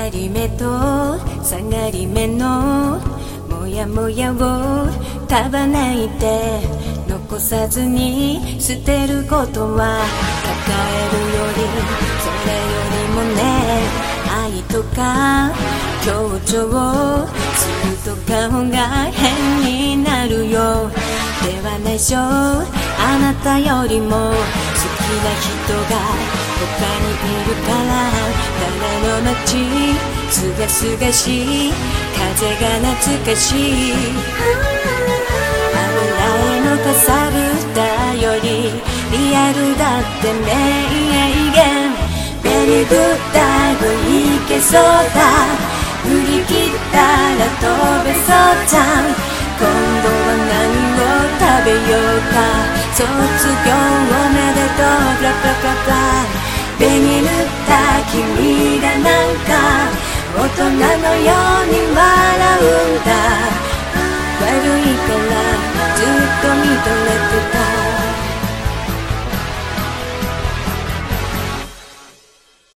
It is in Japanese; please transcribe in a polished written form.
がり目と下がり目のもやもやを束ねて残さずに捨てることは抱えるよりそれよりもね愛とか強調すると顔が変になるよではないしょあなたよりも好きな人が他にいるから誰の街すがすがしい風が懐かしい油絵のかさぶたよりリアルだって名言ベリーグッダグいけそうだ振り切ったら飛べそうじゃん今度は何を食べようか卒業おめでとうブラブラブラブラ紅塗った君がなんか大人のように笑うんだ悪いからずっと見とれ